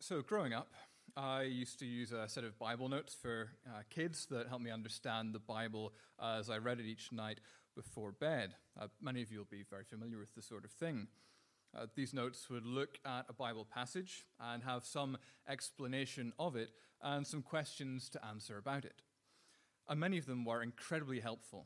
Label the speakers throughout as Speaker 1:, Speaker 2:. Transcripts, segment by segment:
Speaker 1: So growing up, I used to use a set of Bible notes for kids that helped me understand the Bible as I read it each night before bed. Many of you will be very familiar with this sort of thing. These notes would look at a Bible passage and have some explanation of it and some questions to answer about it. And many of them were incredibly helpful.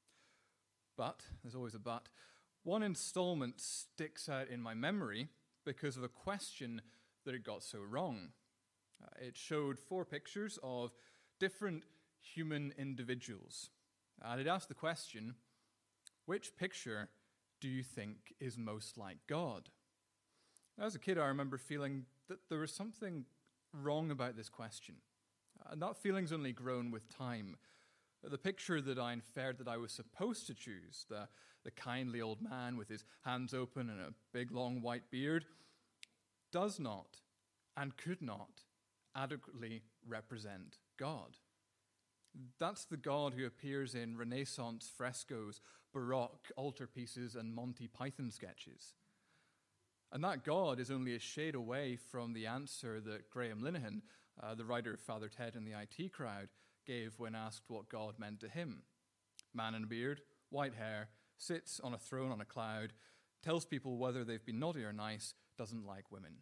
Speaker 1: But, there's always a but, one installment sticks out in my memory because of a question that it got so wrong. It showed 4 pictures of different human individuals. And it asked the question, which picture do you think is most like God? As a kid, I remember feeling that there was something wrong about this question. And that feeling's only grown with time. The picture that I inferred that I was supposed to choose, the kindly old man with his hands open and a big long white beard, does not and could not adequately represent God. That's the God who appears in Renaissance frescoes, Baroque altarpieces, and Monty Python sketches. And that God is only a shade away from the answer that Graham Linehan, the writer of Father Ted and the IT Crowd, gave when asked what God meant to him. Man in a beard, white hair, sits on a throne on a cloud, tells people whether they've been naughty or nice, doesn't like women.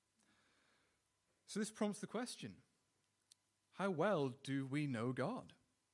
Speaker 1: So this prompts the question, how well do we know God?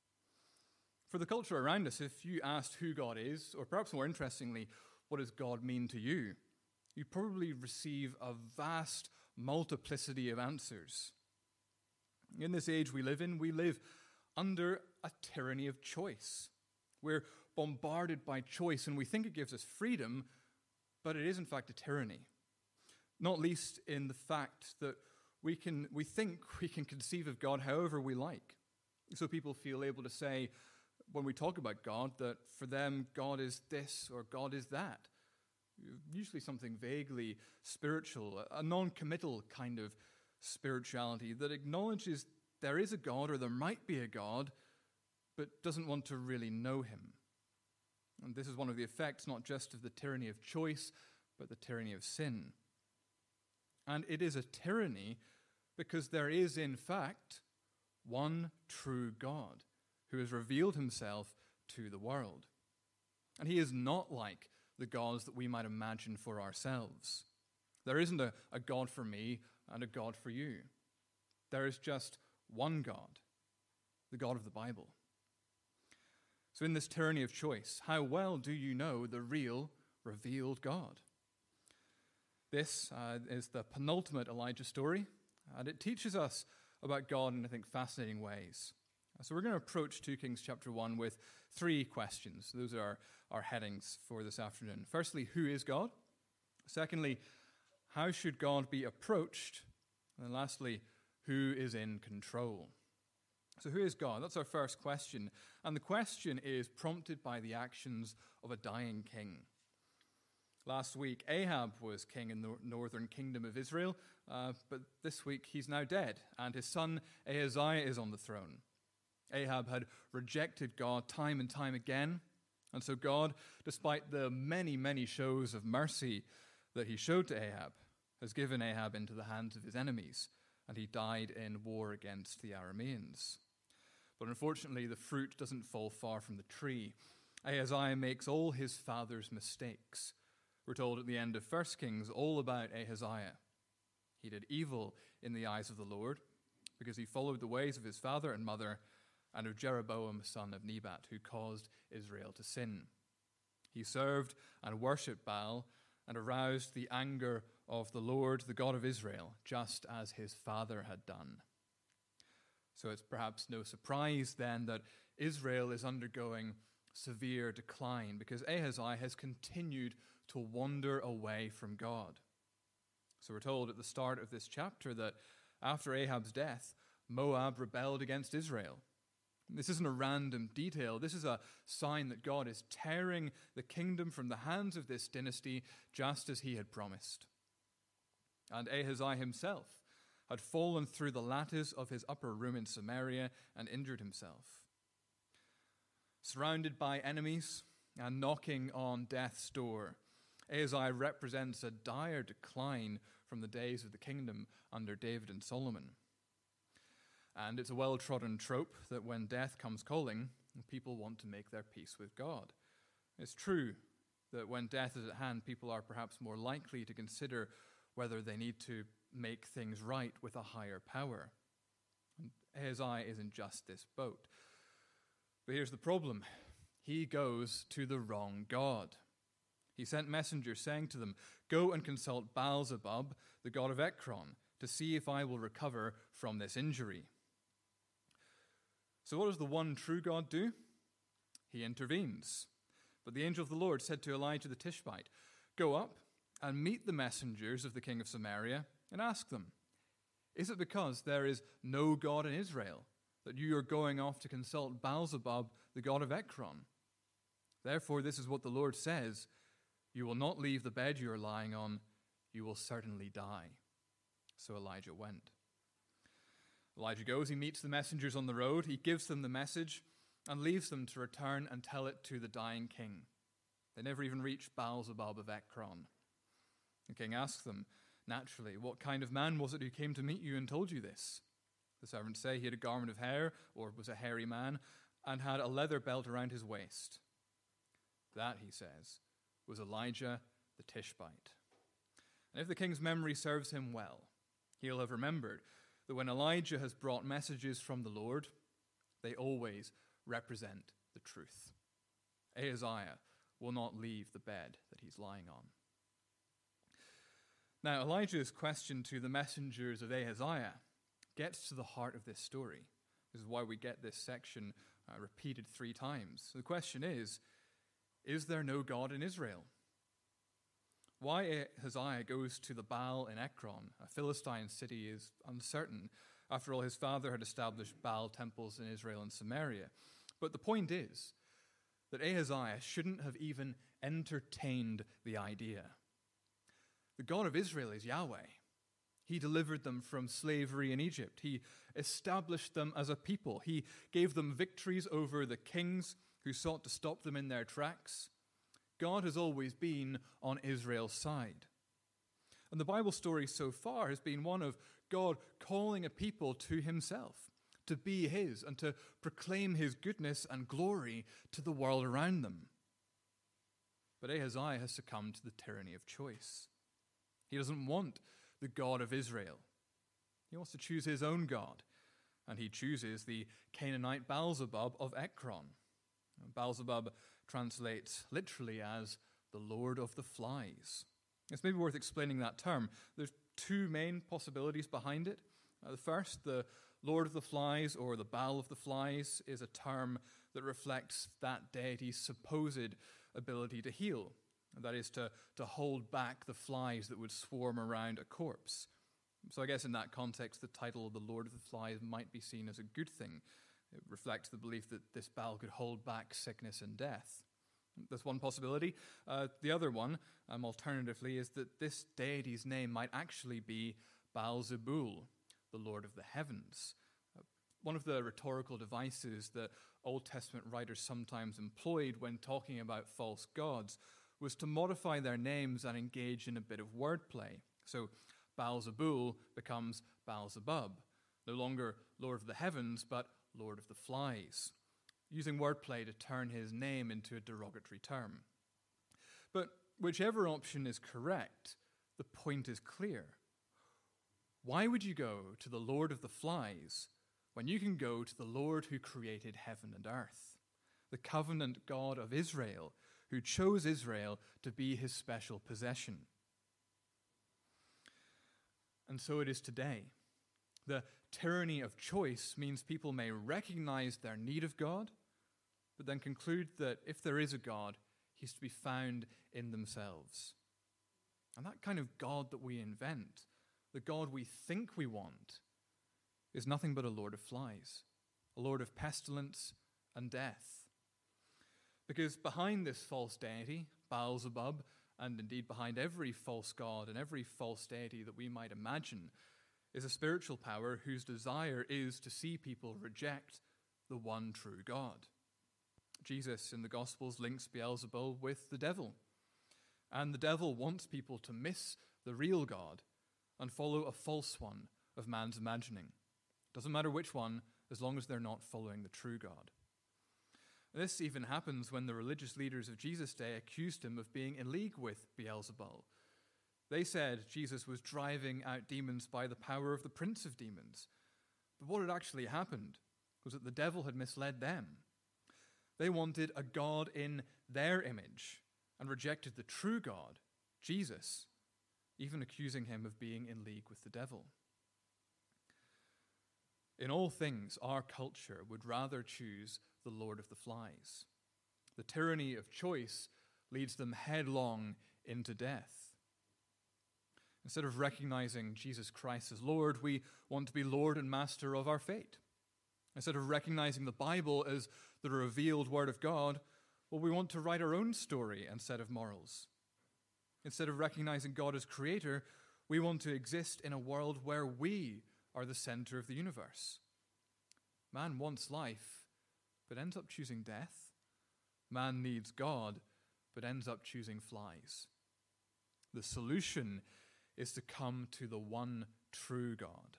Speaker 1: For the culture around us, if you asked who God is, or perhaps more interestingly, what does God mean to you, you probably receive a vast multiplicity of answers. In this age we live under a tyranny of choice. We're bombarded by choice, and we think it gives us freedom, but it is in fact a tyranny. Not least in the fact that we think we can conceive of God however we like. So people feel able to say, when we talk about God, that for them, God is this or God is that. Usually something vaguely spiritual, a non-committal kind of spirituality that acknowledges there is a God or there might be a God, but doesn't want to really know him. And this is one of the effects not just of the tyranny of choice, but the tyranny of sin. And it is a tyranny because there is, in fact, one true God who has revealed himself to the world. And he is not like the gods that we might imagine for ourselves. There isn't a God for me and a God for you. There is just one God, the God of the Bible. So in this tyranny of choice, how well do you know the real, revealed God? This is the penultimate Elijah story, and it teaches us about God in, I think, fascinating ways. So we're going to approach 2 Kings chapter 1 with 3 questions. Those are our headings for this afternoon. Firstly, who is God? Secondly, how should God be approached? And then lastly, who is in control? So who is God? That's our first question. And the question is prompted by the actions of a dying king. Last week, Ahab was king in the northern kingdom of Israel, but this week he's now dead, and his son Ahaziah is on the throne. Ahab had rejected God time and time again, and so God, despite the many, many shows of mercy that he showed to Ahab, has given Ahab into the hands of his enemies, and he died in war against the Arameans. But unfortunately, the fruit doesn't fall far from the tree. Ahaziah makes all his father's mistakes. We're told at the end of 1 Kings all about Ahaziah. He did evil in the eyes of the Lord because he followed the ways of his father and mother and of Jeroboam, son of Nebat, who caused Israel to sin. He served and worshipped Baal and aroused the anger of the Lord, the God of Israel, just as his father had done. So it's perhaps no surprise then that Israel is undergoing severe decline because Ahaziah has continued to wander away from God. So we're told at the start of this chapter that after Ahab's death, Moab rebelled against Israel. This isn't a random detail. This is a sign that God is tearing the kingdom from the hands of this dynasty just as he had promised. And Ahaziah himself had fallen through the lattice of his upper room in Samaria and injured himself. Surrounded by enemies and knocking on death's door, Ahaziah represents a dire decline from the days of the kingdom under David and Solomon. And it's a well-trodden trope that when death comes calling, people want to make their peace with God. It's true that when death is at hand, people are perhaps more likely to consider whether they need to make things right with a higher power. And Ahaziah is in just this boat. But here's the problem. He goes to the wrong God. He sent messengers saying to them, "Go and consult Baal-zebub, the god of Ekron, to see if I will recover from this injury." So what does the one true God do? He intervenes. But the angel of the Lord said to Elijah the Tishbite, "Go up and meet the messengers of the king of Samaria and ask them, is it because there is no God in Israel that you are going off to consult Baal-zebub, the god of Ekron? Therefore, this is what the Lord says, you will not leave the bed you are lying on, you will certainly die." So Elijah went. Elijah goes, he meets the messengers on the road, he gives them the message, and leaves them to return and tell it to the dying king. They never even reach Baal-zebub of Ekron. The king asks them, naturally, "What kind of man was it who came to meet you and told you this?" The servants say he had a garment of hair, or was a hairy man, and had a leather belt around his waist. That, he says, was Elijah the Tishbite. And if the king's memory serves him well, he'll have remembered that when Elijah has brought messages from the Lord, they always represent the truth. Ahaziah will not leave the bed that he's lying on. Now, Elijah's question to the messengers of Ahaziah gets to the heart of this story. This is why we get this section repeated 3 times. The question is there no God in Israel? Why Ahaziah goes to the Baal in Ekron, a Philistine city, is uncertain. After all, his father had established Baal temples in Israel and Samaria. But the point is that Ahaziah shouldn't have even entertained the idea. The God of Israel is Yahweh. He delivered them from slavery in Egypt. He established them as a people. He gave them victories over the kings who sought to stop them in their tracks. God has always been on Israel's side. And the Bible story so far has been one of God calling a people to himself, to be his and to proclaim his goodness and glory to the world around them. But Ahaziah has succumbed to the tyranny of choice. He doesn't want the God of Israel. He wants to choose his own God, and he chooses the Canaanite Baal-zebub of Ekron. Baal-zebub translates literally as the Lord of the Flies. It's maybe worth explaining that term. There's 2 main possibilities behind it. The first, the Lord of the Flies, or the Baal of the Flies, is a term that reflects that deity's supposed ability to heal. That is, to hold back the flies that would swarm around a corpse. So I guess in that context, the title of the Lord of the Flies might be seen as a good thing. It reflects the belief that this Baal could hold back sickness and death. That's one possibility. The other one, alternatively, is that this deity's name might actually be Baal-zebul, the Lord of the Heavens. One of the rhetorical devices that Old Testament writers sometimes employed when talking about false gods was to modify their names and engage in a bit of wordplay. So Baal-zebul becomes Baal-zebub, no longer Lord of the Heavens, but Lord of the Flies, using wordplay to turn his name into a derogatory term. But whichever option is correct, the point is clear. Why would you go to the Lord of the Flies when you can go to the Lord who created heaven and earth, the covenant God of Israel, who chose Israel to be his special possession? And so it is today. The tyranny of choice means people may recognize their need of God, but then conclude that if there is a God, he's to be found in themselves. And that kind of God that we invent, the God we think we want, is nothing but a Lord of Flies, a Lord of pestilence and death. Because behind this false deity, Baal-zebub, and indeed behind every false god and every false deity that we might imagine, is a spiritual power whose desire is to see people reject the one true God. Jesus in the Gospels links Beelzebul with the devil. And the devil wants people to miss the real God and follow a false one of man's imagining. Doesn't matter which one, as long as they're not following the true God. This even happens when the religious leaders of Jesus' day accused him of being in league with Beelzebul. They said Jesus was driving out demons by the power of the prince of demons. But what had actually happened was that the devil had misled them. They wanted a God in their image and rejected the true God, Jesus, even accusing him of being in league with the devil. In all things, our culture would rather choose the Lord of the Flies. The tyranny of choice leads them headlong into death. Instead of recognizing Jesus Christ as Lord, we want to be Lord and Master of our fate. Instead of recognizing the Bible as the revealed Word of God, well, we want to write our own story and set of morals. Instead of recognizing God as Creator, we want to exist in a world where we are the center of the universe. Man wants life, but ends up choosing death. Man needs God, but ends up choosing flies. The solution is to come to the one true God.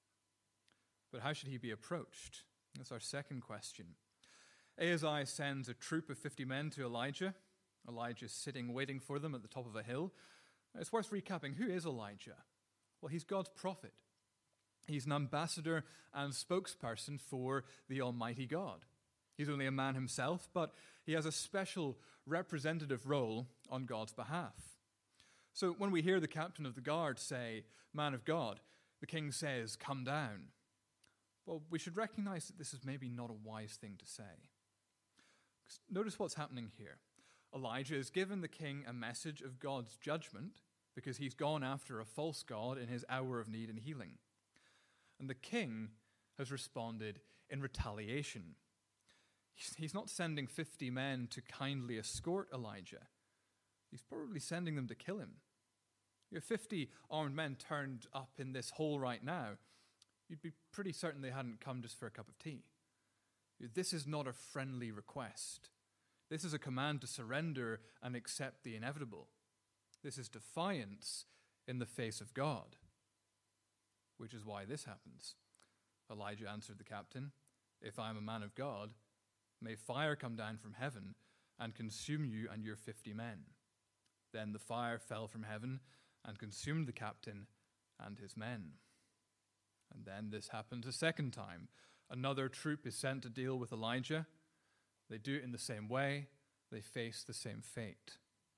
Speaker 1: But how should he be approached? That's our second question. Ahaziah sends a troop of 50 men to Elijah. Elijah's sitting waiting for them at the top of a hill. It's worth recapping. Who is Elijah? Well, he's God's prophet. He's an ambassador and spokesperson for the Almighty God. He's only a man himself, but he has a special representative role on God's behalf. So when we hear the captain of the guard say, "Man of God," the king says, "Come down." Well, we should recognize that this is maybe not a wise thing to say. Notice what's happening here. Elijah has given the king a message of God's judgment because he's gone after a false god in his hour of need and healing. And the king has responded in retaliation. He's not sending 50 men to kindly escort Elijah. He's probably sending them to kill him. If 50 armed men turned up in this hole right now, you'd be pretty certain they hadn't come just for a cup of tea. This is not a friendly request. This is a command to surrender and accept the inevitable. This is defiance in the face of God, which is why this happens. Elijah answered the captain, "If I am a man of God, may fire come down from heaven and consume you and your 50 men." Then the fire fell from heaven and consumed the captain and his men. And then this happens a second time. Another troop is sent to deal with Elijah. They do it in the same way. They face the same fate.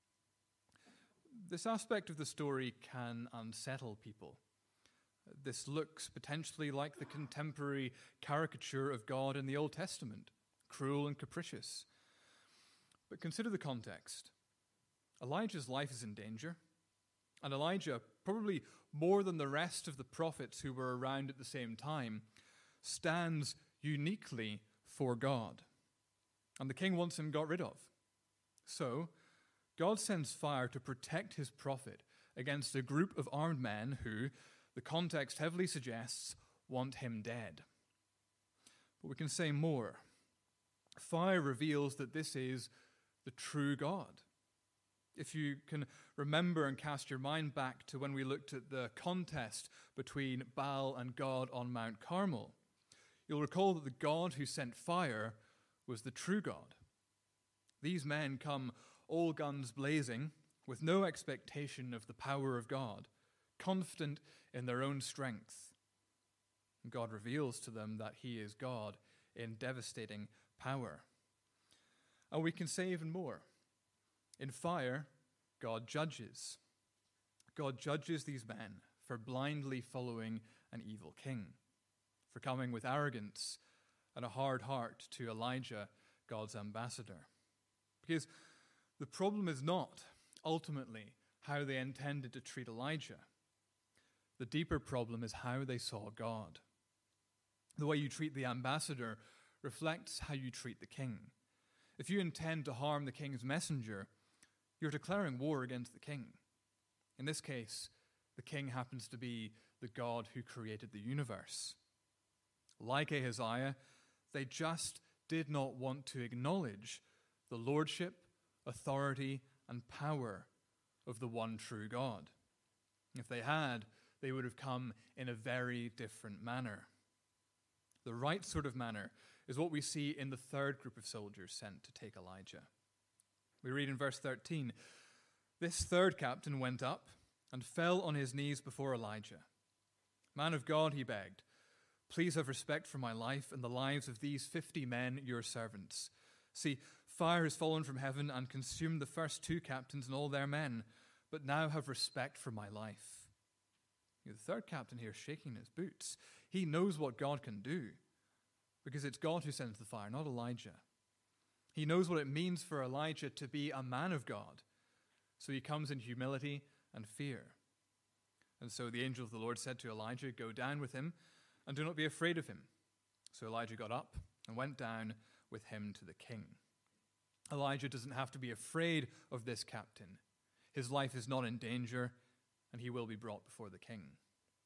Speaker 1: This aspect of the story can unsettle people. This looks potentially like the contemporary caricature of God in the Old Testament, cruel and capricious. But consider the context. Elijah's life is in danger, and Elijah, probably more than the rest of the prophets who were around at the same time, stands uniquely for God. And the king wants him got rid of. So, God sends fire to protect his prophet against a group of armed men who, the context heavily suggests, want him dead. But we can say more. Fire reveals that this is the true God. If you can remember and cast your mind back to when we looked at the contest between Baal and God on Mount Carmel, you'll recall that the God who sent fire was the true God. These men come all guns blazing, with no expectation of the power of God, confident in their own strength. And God reveals to them that he is God in devastating power. And we can say even more. In fire, God judges. God judges these men for blindly following an evil king, for coming with arrogance and a hard heart to Elijah, God's ambassador. Because the problem is not ultimately how they intended to treat Elijah. The deeper problem is how they saw God. The way you treat the ambassador reflects how you treat the king. If you intend to harm the king's messenger, you're declaring war against the king. In this case, the king happens to be the God who created the universe. Like Ahaziah, they just did not want to acknowledge the lordship, authority, and power of the one true God. If they had, they would have come in a very different manner. The right sort of manner is what we see in the third group of soldiers sent to take Elijah. We read in verse 13, "This third captain went up and fell on his knees before Elijah. 'Man of God,' he begged, 'please have respect for my life and the lives of these 50 men, your servants. See, fire has fallen from heaven and consumed the first 2 captains and all their men, but now have respect for my life.'" The third captain here is shaking his boots. He knows what God can do, because it's God who sends the fire, not Elijah. He knows what it means for Elijah to be a man of God, so he comes in humility and fear. And so the angel of the Lord said to Elijah, "Go down with him, and do not be afraid of him." So Elijah got up and went down with him to the king. Elijah doesn't have to be afraid of this captain. His life is not in danger, and he will be brought before the king.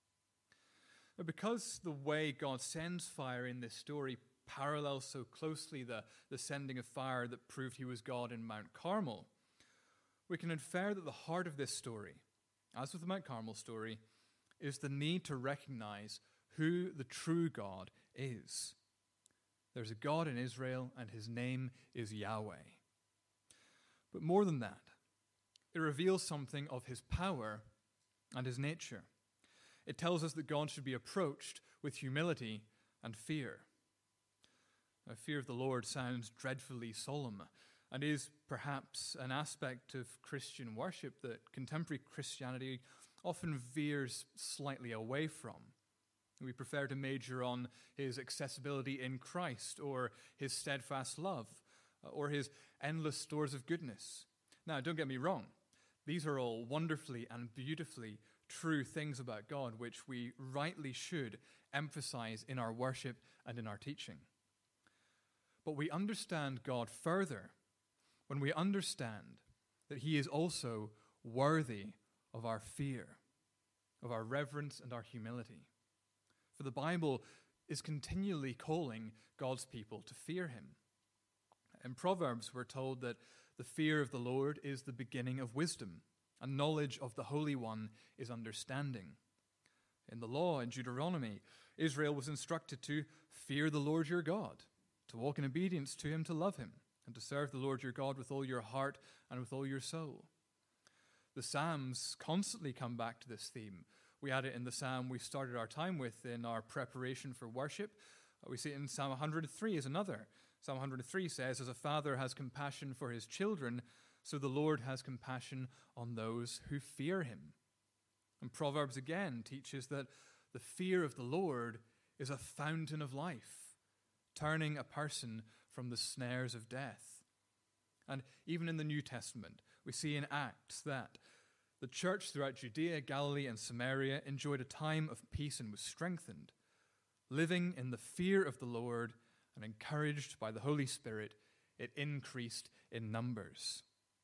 Speaker 1: But because the way God sends fire in this story parallels so closely the sending of fire that proved he was God in Mount Carmel, we can infer that the heart of this story, as with the Mount Carmel story, is the need to recognize who the true God is. There's a God in Israel, and his name is Yahweh. But more than that, it reveals something of his power and his nature. It tells us that God should be approached with humility and fear. Now, fear of the Lord sounds dreadfully solemn and is perhaps an aspect of Christian worship that contemporary Christianity often veers slightly away from. We prefer to major on his accessibility in Christ, or his steadfast love, or his endless stores of goodness. Now, don't get me wrong. These are all wonderfully and beautifully true things about God, which we rightly should emphasize in our worship and in our teaching. But we understand God further when we understand that he is also worthy of our fear, of our reverence and our humility. For the Bible is continually calling God's people to fear him. In Proverbs, we're told that the fear of the Lord is the beginning of wisdom, and knowledge of the Holy One is understanding. In the law, in Deuteronomy, Israel was instructed to fear the Lord your God, to walk in obedience to him, to love him, and to serve the Lord your God with all your heart and with all your soul. The Psalms constantly come back to this theme. We had it in the psalm we started our time with in our preparation for worship. We see it in Psalm 103 as another. Psalm 103 says, "As a father has compassion for his children, so the Lord has compassion on those who fear him." And Proverbs again teaches that the fear of the Lord is a fountain of life, turning a person from the snares of death. And even in the New Testament, we see in Acts that the church throughout Judea, Galilee, and Samaria enjoyed a time of peace and was strengthened, living in the fear of the Lord and encouraged by the Holy Spirit. It increased in numbers.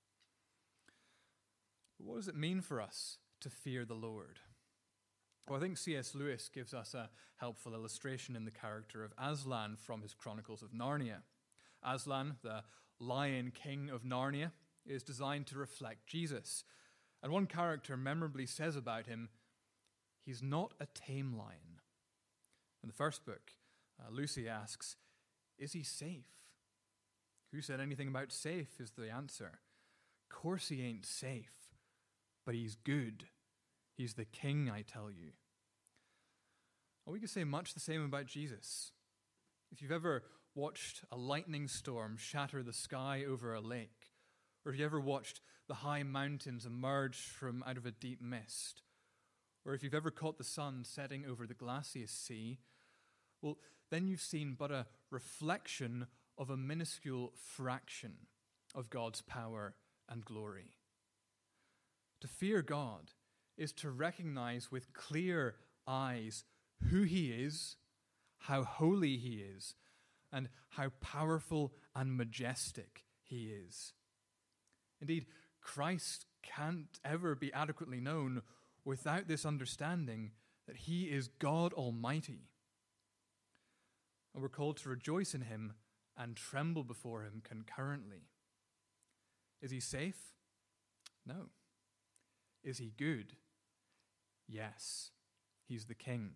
Speaker 1: What does it mean for us to fear the Lord? Well, I think C.S. Lewis gives us a helpful illustration in the character of Aslan from his Chronicles of Narnia. Aslan, the Lion King of Narnia, is designed to reflect Jesus. And one character memorably says about him, "He's not a tame lion." In the first book, Lucy asks, "Is he safe?" "Who said anything about safe?" is the answer. "Course he ain't safe. But he's good. He's the king, I tell you." Well, we could say much the same about Jesus. If you've ever watched a lightning storm shatter the sky over a lake, or if you ever watched the high mountains emerge from out of a deep mist, or if you've ever caught the sun setting over the glacial sea, well, then you've seen but a reflection of a minuscule fraction of God's power and glory. To fear God is to recognize with clear eyes who he is, how holy he is, and how powerful and majestic he is. Indeed, Christ can't ever be adequately known without this understanding that he is God Almighty. And we're called to rejoice in him and tremble before him concurrently. Is he safe? No. Is he good? Yes. He's the king.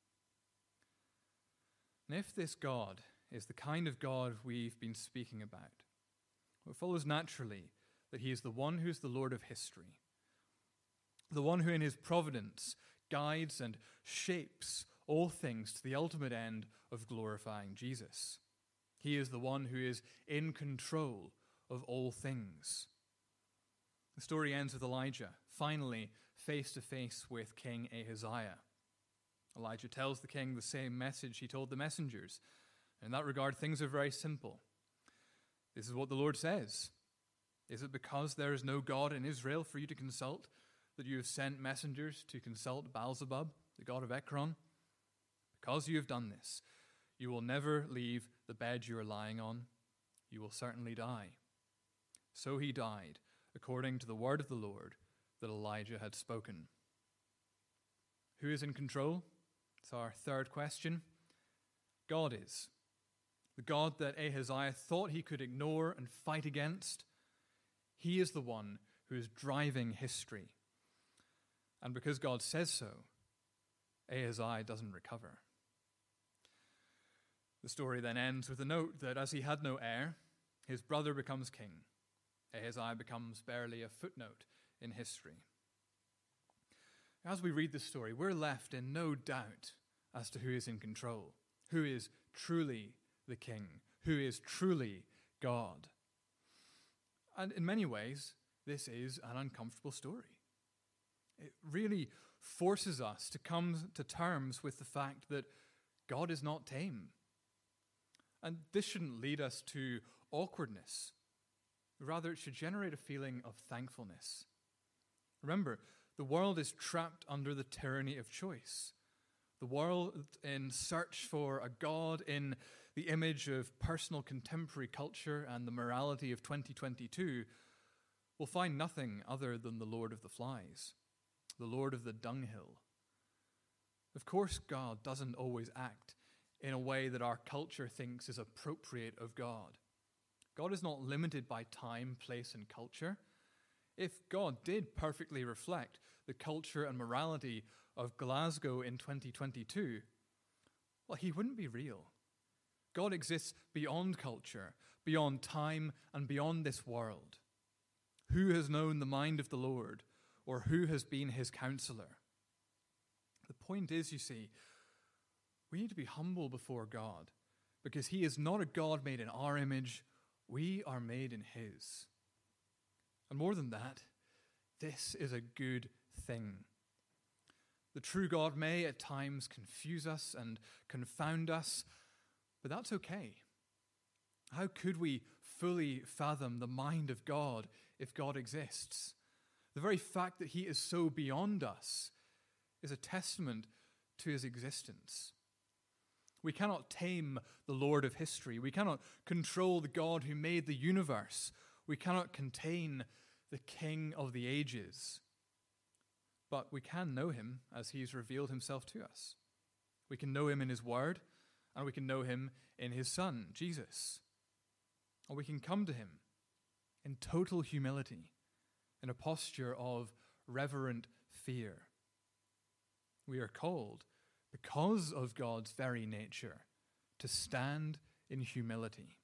Speaker 1: And if this God is the kind of God we've been speaking about, it follows naturally that he is the one who's the Lord of history, the one who in his providence guides and shapes all things to the ultimate end of glorifying Jesus. He is the one who is in control of all things. The story ends with Elijah finally face to face with King Ahaziah. Elijah tells the king the same message he told the messengers. In that regard, things are very simple. This is what the Lord says. Is it because there is no God in Israel for you to consult that you have sent messengers to consult Baalzebub, the god of Ekron? Because you have done this, you will never leave the bed you are lying on. You will certainly die. So he died, according to the word of the Lord that Elijah had spoken. Who is in control? It's our third question. God is. The God that Ahaziah thought he could ignore and fight against. He is the one who is driving history. And because God says so, Ahaziah doesn't recover. The story then ends with a note that as he had no heir, his brother becomes king. Ahaziah becomes barely a footnote in history. As we read this story, we're left in no doubt as to who is in control, who is truly the king, who is truly God. And in many ways, this is an uncomfortable story. It really forces us to come to terms with the fact that God is not tame. And this shouldn't lead us to awkwardness. Rather, it should generate a feeling of thankfulness. Remember, the world is trapped under the tyranny of choice. The world in search for a God in the image of personal contemporary culture and the morality of 2022 will find nothing other than the Lord of the flies, the Lord of the dunghill. Of course, God doesn't always act in a way that our culture thinks is appropriate of God. God is not limited by time, place, and culture. If God did perfectly reflect the culture and morality of Glasgow in 2022, well, he wouldn't be real. God exists beyond culture, beyond time, and beyond this world. Who has known the mind of the Lord, or who has been his counselor? The point is, you see, we need to be humble before God, because he is not a God made in our image. We are made in his. And more than that, this is a good thing. The true God may at times confuse us and confound us, but that's okay. How could we fully fathom the mind of God if God exists? The very fact that he is so beyond us is a testament to his existence. We cannot tame the Lord of history. We cannot control the God who made the universe. We cannot contain the King of the ages. But we can know him as he's revealed himself to us. We can know him in his word, and we can know him in his Son, Jesus. Or we can come to him in total humility, in a posture of reverent fear. We are called, because of God's very nature, to stand in humility.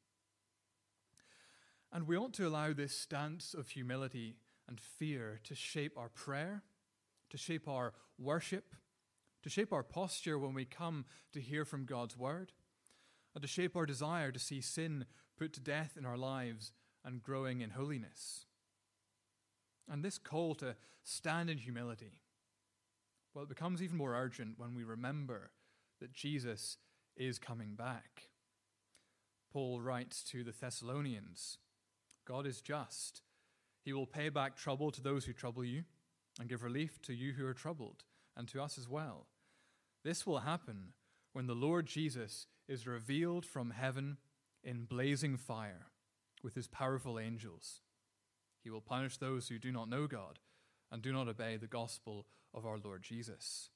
Speaker 1: And we ought to allow this stance of humility and fear to shape our prayer, to shape our worship, to shape our posture when we come to hear from God's word, and to shape our desire to see sin put to death in our lives and growing in holiness. And this call to stand in humility, well, it becomes even more urgent when we remember that Jesus is coming back. Paul writes to the Thessalonians, God is just. He will pay back trouble to those who trouble you and give relief to you who are troubled, and to us as well. This will happen when the Lord Jesus is revealed from heaven in blazing fire with his powerful angels. He will punish those who do not know God and do not obey the gospel of our Lord Jesus.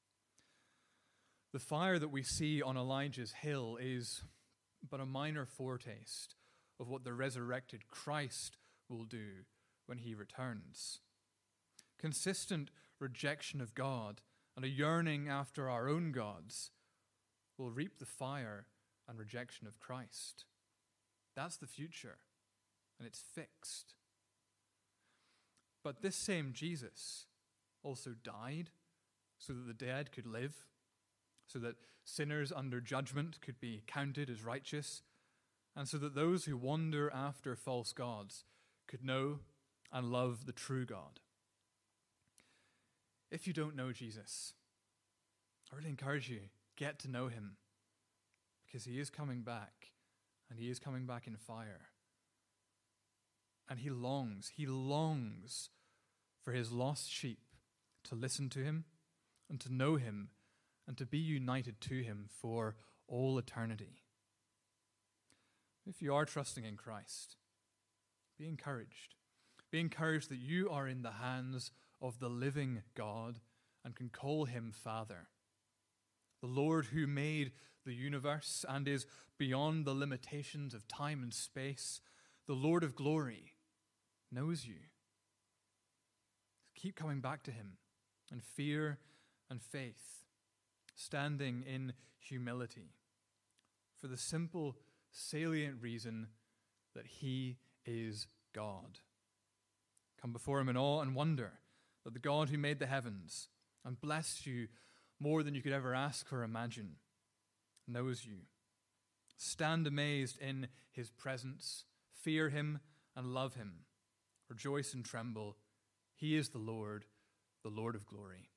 Speaker 1: The fire that we see on Elijah's hill is but a minor foretaste of what the resurrected Christ will do when he returns. Consistent rejection of God and a yearning after our own gods will reap the fire and rejection of Christ. That's the future, and it's fixed. But this same Jesus also died so that the dead could live, so that sinners under judgment could be counted as righteous, and so that those who wander after false gods could know and love the true God. If you don't know Jesus, I really encourage you, get to know him, because he is coming back, and he is coming back in fire. And he longs for his lost sheep to listen to him and to know him and to be united to him for all eternity. If you are trusting in Christ, be encouraged. Be encouraged that you are in the hands of the living God and can call him Father. The Lord who made the universe and is beyond the limitations of time and space, the Lord of glory, knows you. Keep coming back to him in fear and faith, standing in humility, for the simple, salient reason that he is God. Come before him in awe and wonder that the God who made the heavens and blessed you more than you could ever ask or imagine knows you. Stand amazed in his presence, fear him and love him. Rejoice and tremble. He is the Lord of glory.